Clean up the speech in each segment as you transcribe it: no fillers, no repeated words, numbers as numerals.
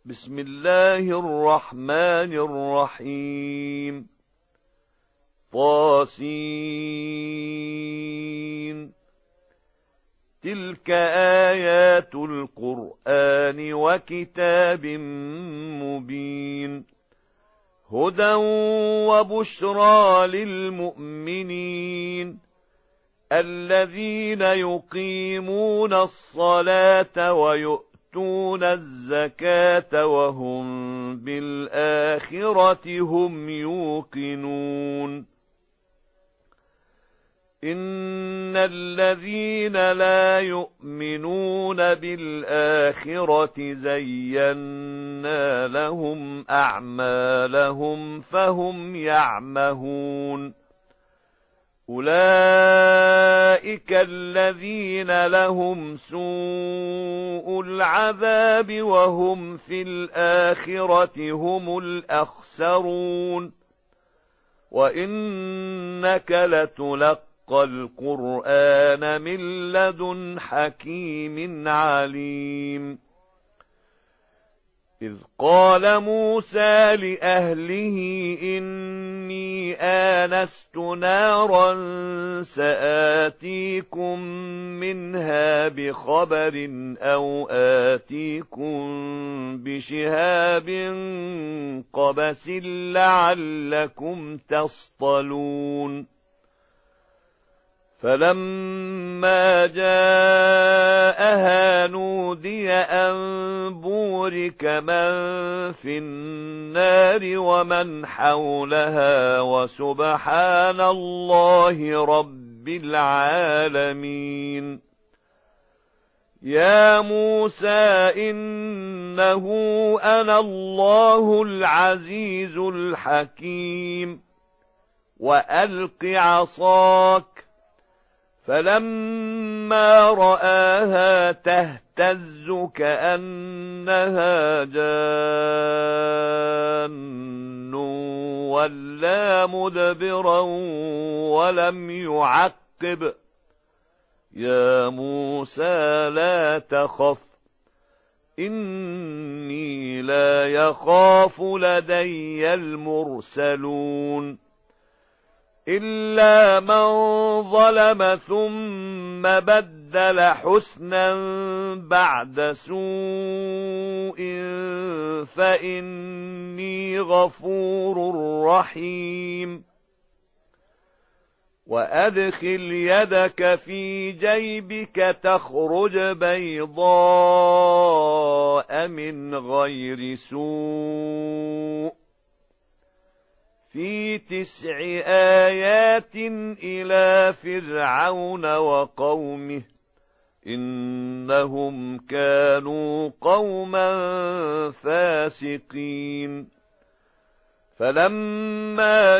بسم الله الرحمن الرحيم. طاسين. تلك آيات القرآن وكتاب مبين، هدى وبشرى للمؤمنين الذين يقيمون الصلاة ويؤتون الزكاة وهم بالآخرة هم يوقنون. إن الذين لا يؤمنون بالآخرة زينا لهم أعمالهم فهم يعمهون. أولئك الذين لهم سوء العذاب وهم في الآخرة هم الأخسرون. وإنك لتلقى القرآن من لدن حكيم عليم. إذ قال موسى لأهله إني آنست نارا سآتيكم منها بخبر أو آتيكم بشهاب قبس لعلكم تصطلون. فلما جاءها نودي أن بورك من في النار ومن حولها وسبحان الله رب العالمين. يا موسى إنه أنا الله العزيز الحكيم وألق عصاك. فلما رآها تهتز كأنها جان ولا مدبرا ولم يعقب. يا موسى لا تخف إني لا يخاف لدي المرسلون إلا من ظلم ثم بدل حسنا بعد سوء فإني غفور رحيم. وأدخل يدك في جيبك تخرج بيضاء من غير سوء في 9 آيات إلى فرعون وقومه إنهم كانوا قوما فاسقين. فلما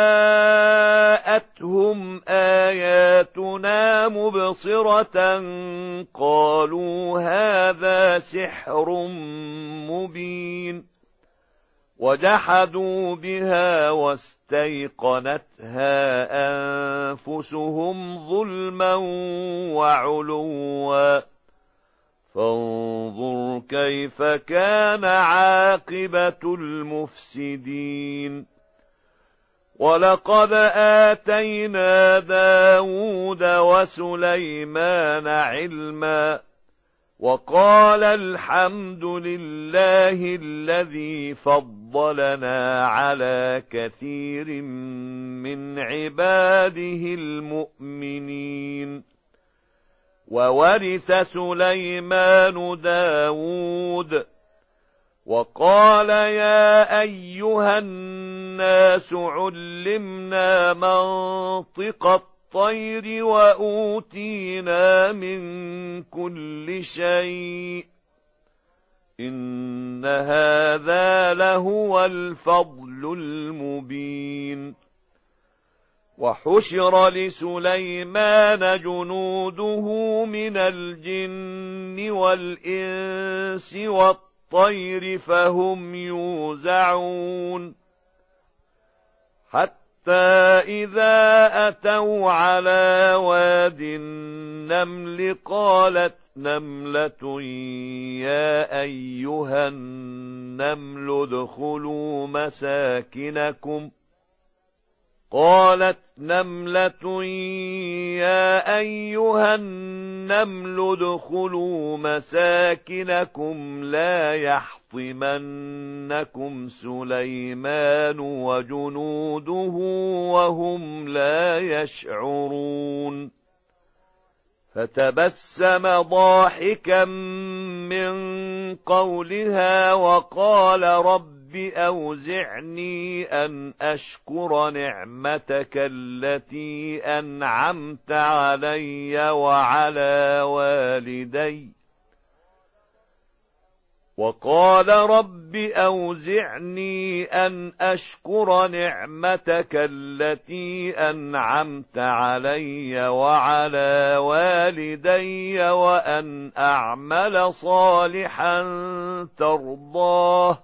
جاءتهم آياتنا مبصرة قالوا هذا سحر مبين. وجحدوا بها واستيقنتها أنفسهم ظلما وعلوا فانظر كيف كان عاقبة المفسدين. ولقد آتينا داود وسليمان علما وقال الحمد لله الذي فضلنا على كثير من عباده المؤمنين. وورث سليمان داود وقال يا أيها الناس علمنا منطق الطير وأوتينا من كل شيء إن هذا لهو الفضل المبين. وحشر لسليمان جنوده من الجن والإنس والطير فهم يوزعون حتى إذا أتوا على واد النمل قالت نملة يا أيها النمل النمل ادخلوا مساكنكم قالت نملة يا أيها النمل ادخلوا مساكنكم لا يحطمنكم سليمان وجنوده وهم لا يشعرون فتبسم ضاحكا من قولها وقال رب أوزعني أن أشكر نعمتك التي أنعمت علي وعلى والدي وقال رب أوزعني أن أشكر نعمتك التي أنعمت علي وعلى والدي وأن أعمل صالحا ترضاه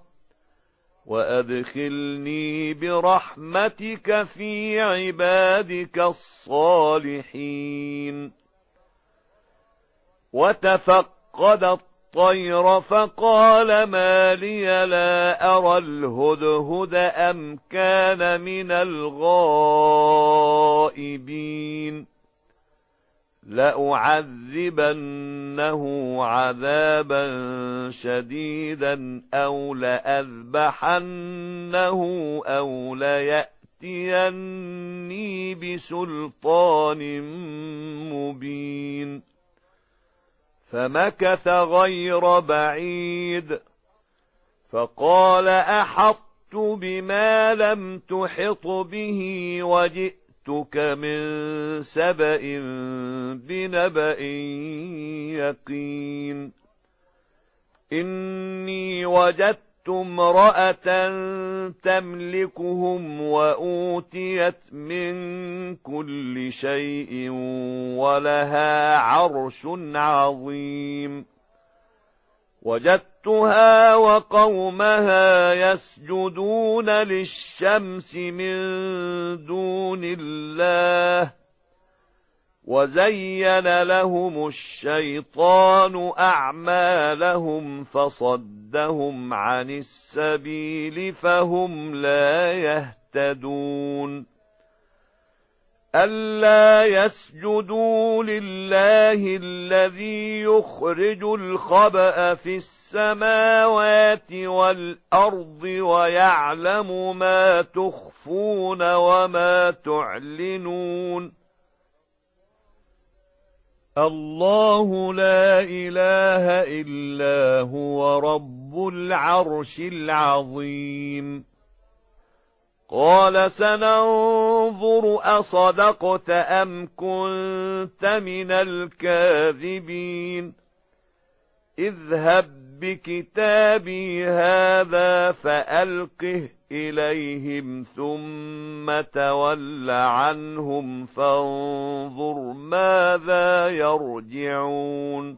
وأدخلني برحمتك في عبادك الصالحين وتفقد الطير فقال ما لي لا أرى الهدهد أم كان من الغائبين لأعذبنه عذابا شديدا أو لأذبحنه أو ليأتيني بسلطان مبين فمكث غير بعيد فقال أحطت بما لم تحط به وجئتك من سبأ بنبأ يقين إني وجدت امرأة تملكهم وأوتيت من كل شيء ولها عرش عظيم وجدتها وقومها يسجدون للشمس من دون الله وزين لهم الشيطان أعمالهم فصدهم عن السبيل فهم لا يهتدون ألا يسجدوا لله الذي يخرج الخبأ في السماوات والأرض ويعلم ما تخفون وما تعلنون الله لا إله إلا هو رب العرش العظيم قال سننظر أصدقت أم كنت من الكاذبين اذهب بكتابي هذا فألقه إليهم ثم تول عنهم فانظر ماذا يرجعون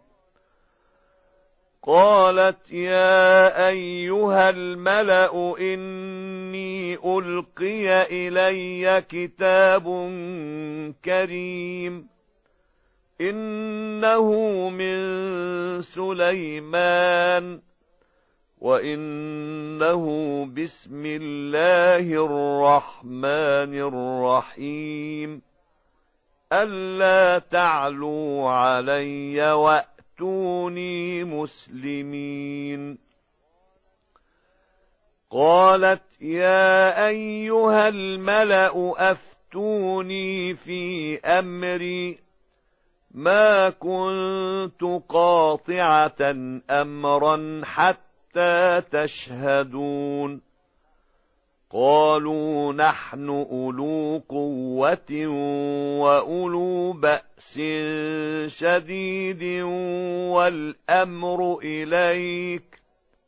قالت يا أيها الملأ إني ألقي إلي كتاب كريم إنه من سليمان وإنه بسم الله الرحمن الرحيم ألا تعلوا علي وأتوني مسلمين قالت يا أيها الملأ أفتوني في أمري ما كنت قاطعة أمرا حتى تشهدون قالوا نحن أولو قوة وأولو بأس شديد والأمر إليك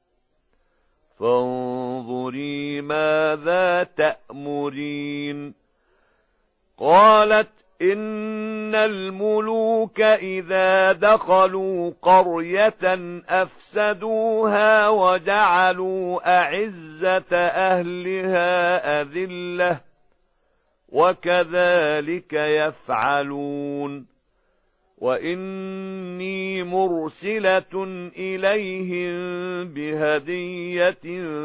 فانظري ماذا تأمرين قالت إن الملوك إذا دخلوا قرية أفسدوها وجعلوا أعزة أهلها أذلة وكذلك يفعلون وإني مرسلة إليهم بهدية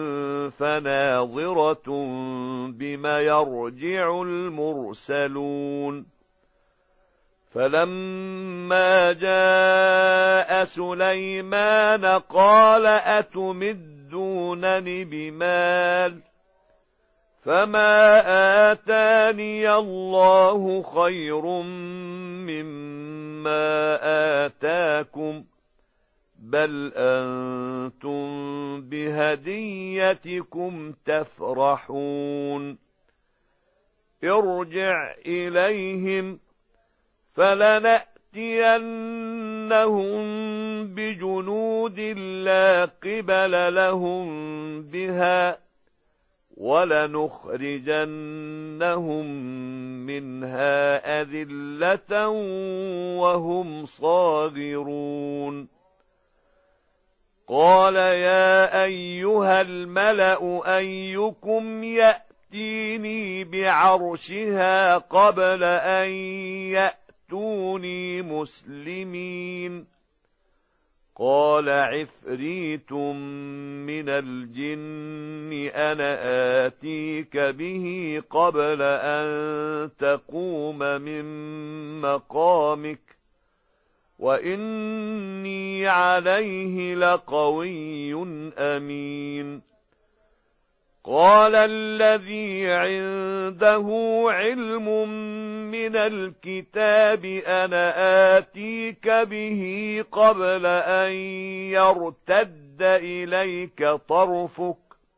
فناظرة بما يرجع المرسلون فلما جاء سليمان قال أتمدونني بمال فما آتاني الله خير مما آتاكم بل أنتم بهديتكم تفرحون ارجع إليهم فلنأتينهم بجنود لا قبل لهم بها ولنخرجنهم منها أذلة وهم صاغرون قال يا أيها الملأ أيكم يأتيني بعرشها قبل أن يأتوني مسلمين قال عفريت من الجن أنا آتيك به قبل أن تقوم من مقامك وإني عليه لقوي أمين قال الذي عنده علم من الكتاب أنا آتيك به قبل أن يرتد إليك طرفك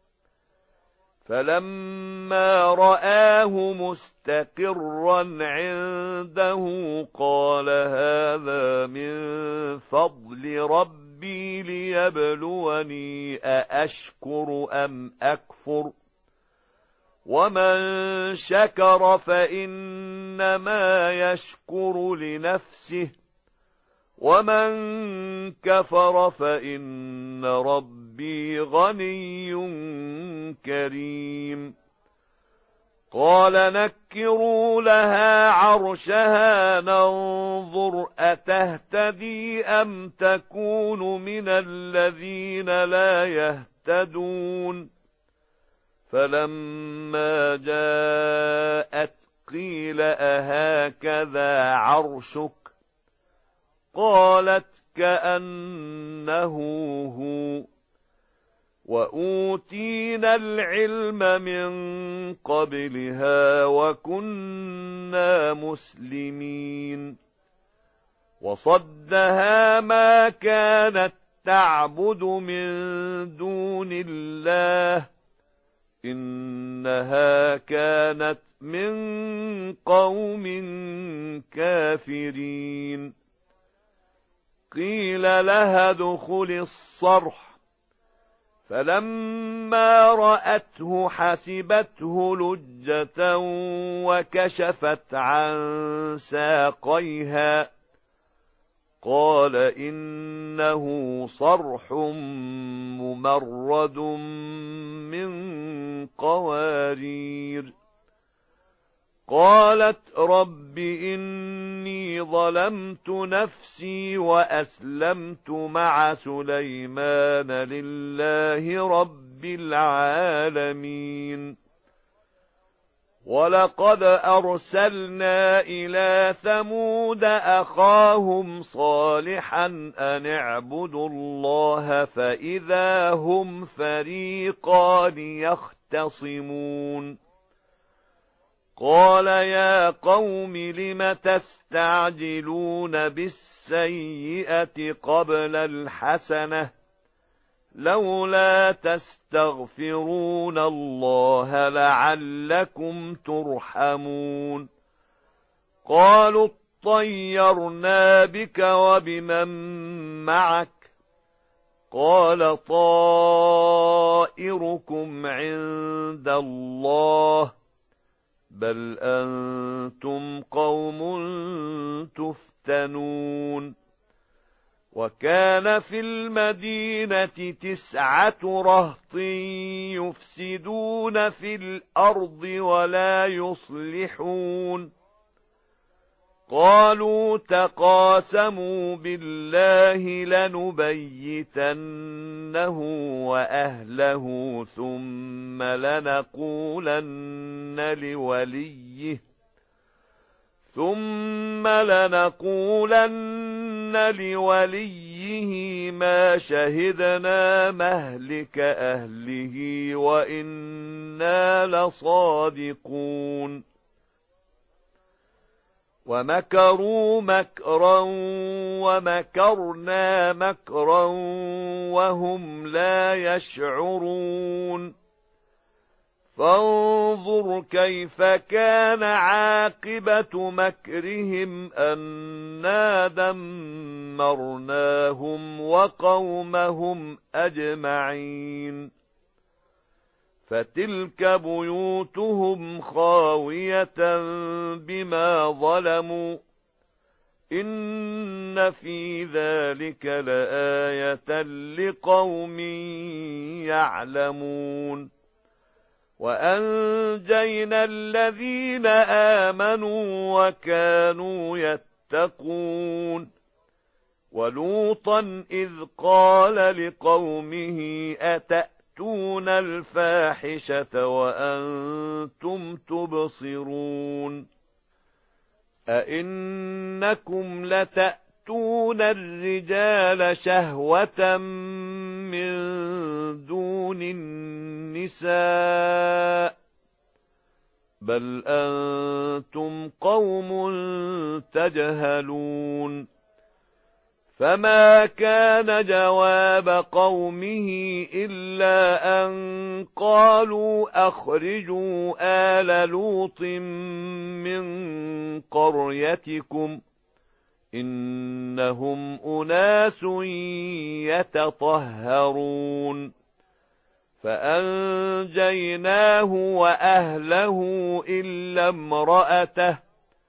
فلما رآه مستقرا عنده قال هذا من فضل ربي ليبلوني أأشكر أم أكفر ومن شكر فإنما يشكر لنفسه ومن كفر فإن ربي غني كريم قال نكروا لها عرشها ننظر أتهتدي أم تكون من الذين لا يهتدون فلما جاءت قيل أهكذا عرشك قالت كأنه هو وأوتينا العلم من قبلها وكنا مسلمين وصدها ما كانت تعبد من دون الله إنها كانت من قوم كافرين قيل لها ادخل الصرح فلما رأته حسبته لجة وكشفت عن ساقيها قال إنه صرح ممرد من قوارير قالت رب إني ظلمت نفسي وأسلمت مع سليمان لله رب العالمين ولقد أرسلنا إلى ثمود أخاهم صالحا أن اعبدوا الله فإذا هم فريقان يختصمون قال يا قوم لم تستعجلون بالسيئة قبل الحسنة لولا تستغفرون الله لعلكم ترحمون قالوا اطيرنا بك وبمن معك قال طائركم عند الله بل أنتم قوم تفتنون وكان في المدينة 9 رهط يفسدون في الأرض ولا يصلحون قالوا تقاسموا بالله لنبيتنه وأهله ثم لنقولن لوليه ما شهدنا مهلك أهله وإنا لصادقون ومكروا مكرا ومكرنا مكرا وهم لا يشعرون فانظر كيف كان عاقبة مكرهم أنا دمرناهم وقومهم أجمعين فتلك بيوتهم خاوية بما ظلموا إن في ذلك لآية لقوم يعلمون وأنجينا الذين آمنوا وكانوا يتقون ولوطا إذ قال لقومه أتأتون الفاحشة وأنتم تبصرون أئنكم لتأتون الرجال شهوة من دون النساء بل أنتم قوم تجهلون فما كان جواب قومه إلا أن قالوا أخرجوا آل لوط من قريتكم إنهم أناس يتطهرون فأنجيناه وأهله إلا امرأته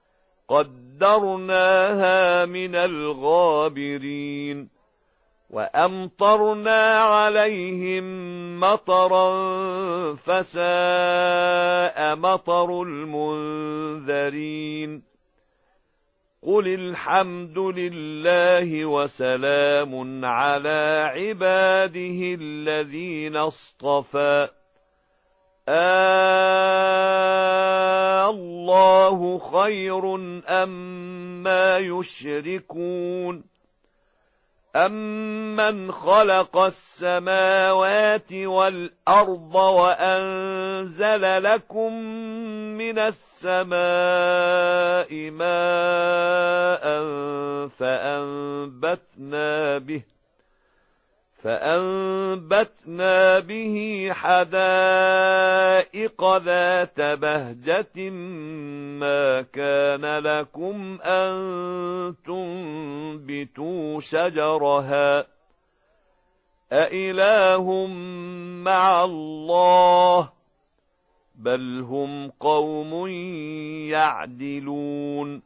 قدرناها من الغابرين وأمطرنا عليهم مطرا فساء مطر المنذرين قل الحمد لله وسلام على عباده الذين اصطفى الله خير أما يشركون أمن خلق السماوات والأرض وأنزل لكم من السماء ماء فأنبتنا به حدائق ذات بهجة ما كان لكم أن تنبتوا شجرها أإله مع الله بل هم قوم يعدلون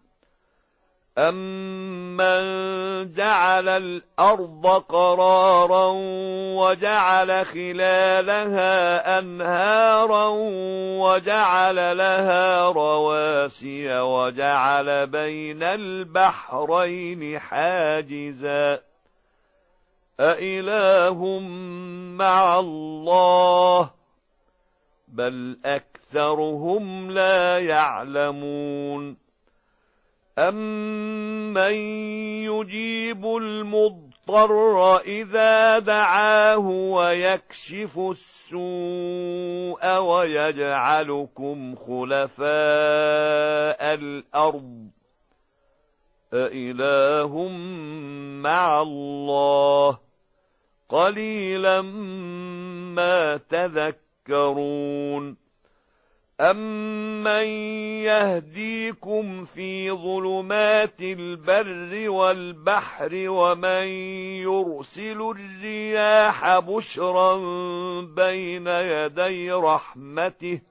أمن جعل الأرض قرارا وجعل خلالها أنهارا وجعل لها رواسي وجعل بين البحرين حاجزا أإله مع الله بل أكثرهم لا يعلمون أمن يجيب المضطر إذا دعاه ويكشف السوء ويجعلكم خلفاء الأرض أإله مع الله قليلا ما تذكرون أمن يهديكم في ظلمات البر والبحر ومن يرسل الرياح بشرا بين يدي رحمته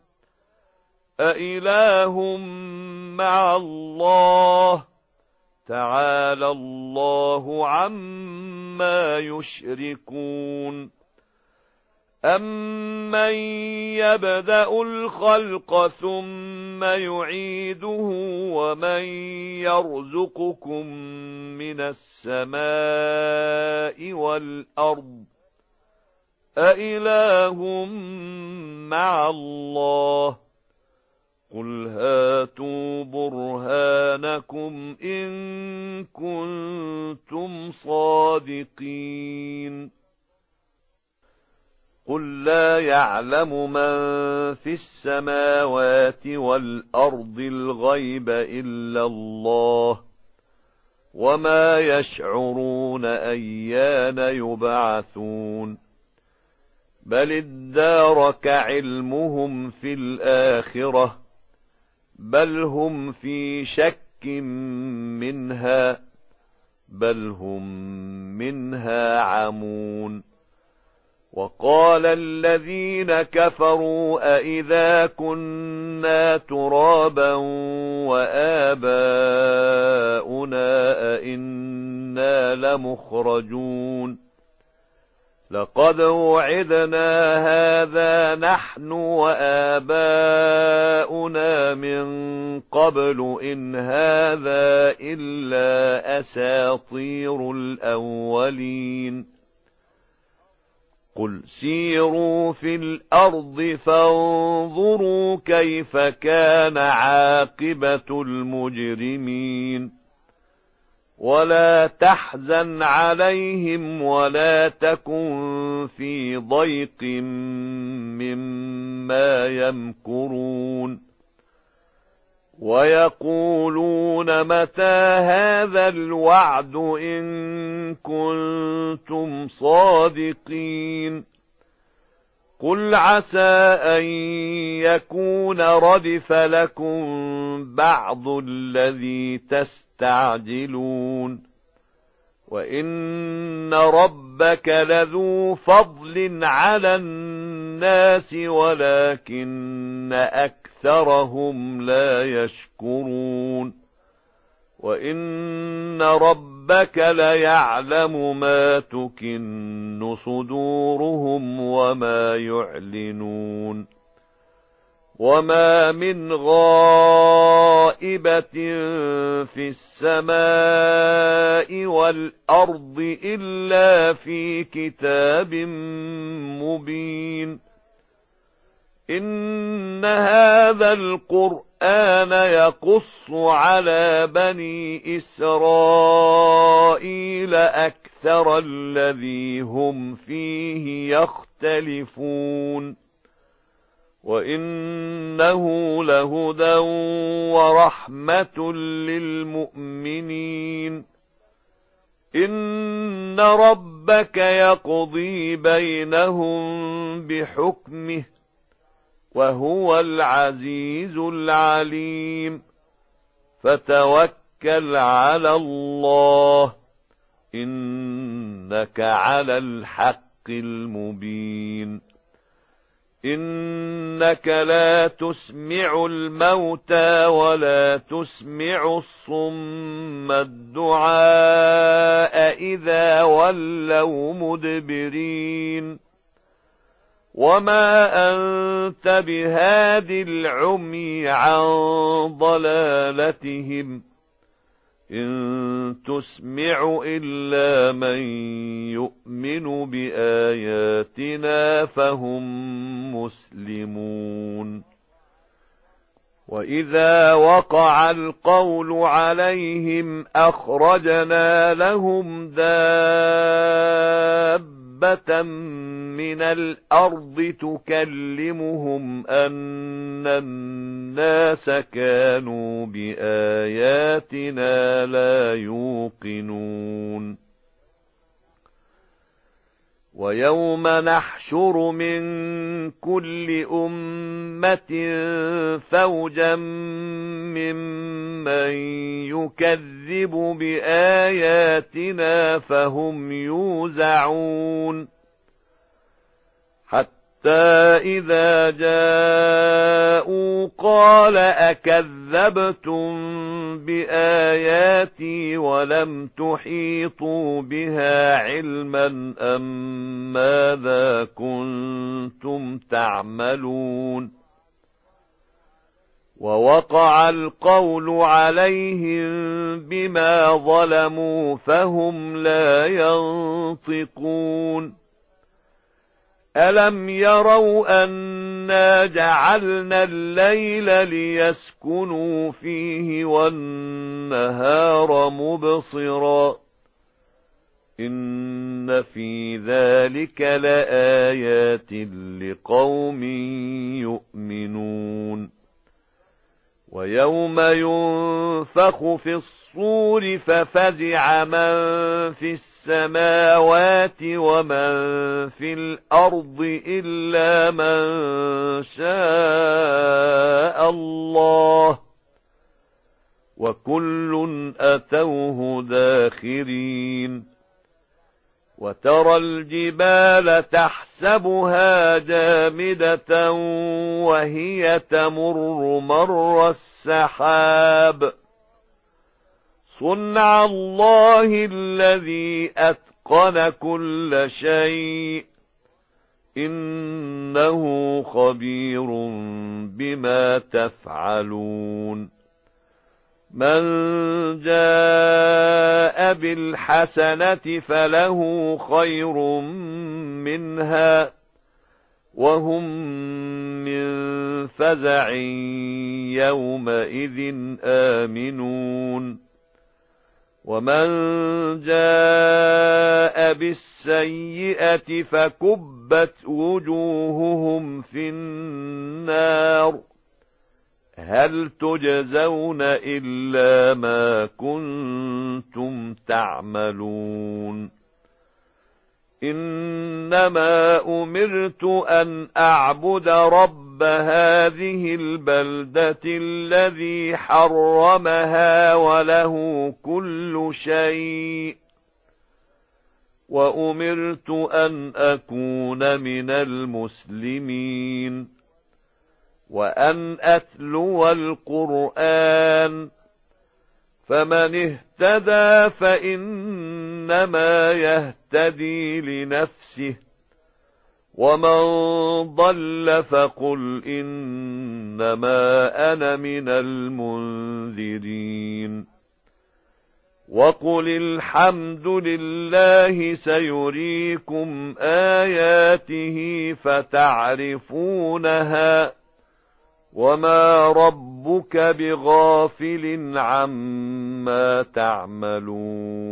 أإله مع الله تعالى الله عما يشركون أَمَّن يَبْدَأُ الْخَلْقَ ثُمَّ يُعِيدُهُ وَمَن يَرْزُقُكُم مِّنَ السَّمَاءِ وَالْأَرْضِ أَإِلَٰهٌ مَّعَ اللَّهِ قُلْ هَاتُوا بُرْهَانَكُمْ إِن كُنتُمْ صَادِقِينَ قُل لَّا يَعْلَمُ مَن فِي السَّمَاوَاتِ وَالْأَرْضِ الْغَيْبَ إِلَّا اللَّهُ وَمَا يَشْعُرُونَ أَيَّانَ يُبْعَثُونَ بَلِ ادَّارَكَ عِلْمُهُمْ فِي الْآخِرَةِ بَلْ هُمْ فِي شَكٍّ مِّنْهَا بَلْ هُمْ مِنْهَا عَمُونَ وَقَالَ الَّذِينَ كَفَرُوا أَإِذَا كُنَّا تُرَابًا وَآبَاؤُنَا أَإِنَّا لَمُخْرَجُونَ لَقَدْ وُعِدْنَا هَذَا نَحْنُ وَآبَاؤُنَا مِنْ قَبْلُ إِنْ هَذَا إِلَّا أَسَاطِيرُ الْأَوَّلِينَ قُلْ سِيرُوا فِي الْأَرْضِ فَانظُرُوا كَيْفَ كَانَ عَاقِبَةُ الْمُجْرِمِينَ وَلَا تَحْزَنْ عَلَيْهِمْ وَلَا تَكُنْ فِي ضَيْقٍ مِّمَّا يَمْكُرُونَ وَيَقُولُونَ مَتَى هَذَا الْوَعْدُ إِن كُنتُمْ صَادِقِينَ قُلْ عَسَىٰ أَن يَكُونَ رَدِفَ لَكُم بَعْضُ الَّذِي تَسْتَعْجِلُونَ وَإِنَّ رَبَّكَ لَذُو فَضْلٍ عَلَى النَّاسِ وَلَكِنَّ أَكْثَرَهُمْ لَا يَشْكُرُونَ وَإِنَّ رَبَّكَ لَيَعْلَمُ مَا تُكِنُّ صُدُورُهُمْ وَمَا يُعْلِنُونَ وَمَا مِنْ غَائِبَةٍ فِي السَّمَاءِ وَالْأَرْضِ إِلَّا فِي كِتَابٍ مُبِينٍ إِنَّ هَذَا الْقُرْآنَ يَقُصُّ عَلَى بَنِي إِسْرَائِيلَ أَكْثَرَ الَّذِي هُمْ فِيهِ يَخْتَلِفُونَ وَإِنَّهُ لَهُدًى وَرَحْمَةٌ لِّلْمُؤْمِنِينَ إِنَّ رَبَّكَ يَقْضِي بَيْنَهُم بِحُكْمِهِ وَهُوَ الْعَزِيزُ الْعَلِيمُ فَتَوَكَّلْ عَلَى اللَّهِ إِنَّكَ عَلَى الْحَقِّ الْمُبِينِ إِنَّكَ لا تسمع الموتى ولا تسمع الصم الدعاء إذا ولوا مدبرين وما أنت بهاد العمي عن ضلالتهم إن تسمع إلا من يؤمن بآياتنا فهم مسلمون وإذا وقع القول عليهم أخرجنا لهم دابة من الأرض تكلمهم أن الناس كانوا بآياتنا لا يوقنون ويوم نحشر من كل أمة فوجا ممن يكذب بآياتنا فهم يوزعون حتى إذا جاءوا قال أكذبتم بآياتي ولم تحيطوا بها علما أم ماذا كنتم تعملون ووقع القول عليهم بما ظلموا فهم لا ينطقون ألم يروا أنا جعلنا الليل ليسكنوا فيه والنهار مبصرا إن في ذلك لآيات لقوم يؤمنون ويوم ينفخ في الصور ففزع من في السماوات ومن في الأرض إلا من شاء الله وكل أتوه داخرين وترى الجبال تحسبها جامدة وهي تمر مر السحاب صنع الله الذي أتقن كل شيء إنه خبير بما تفعلون من جاء بالحسنة فله خير منها وهم من فزع يومئذ آمنون ومن جاء بالسيئة فكبت وجوههم في النار هل تجزون إلا ما كنتم تعملون إنما أمرت أن أعبد رب هذه البلدة الذي حرمها وله كل شيء وأمرت أن أكون من المسلمين وأن أتلو القرآن فمن اهتدى فإنما يهتدي لنفسه ومن ضل فقل إنما أنا من المنذرين وقل الحمد لله سيريكم آياته فتعرفونها وما ربك بغافل عما تعملون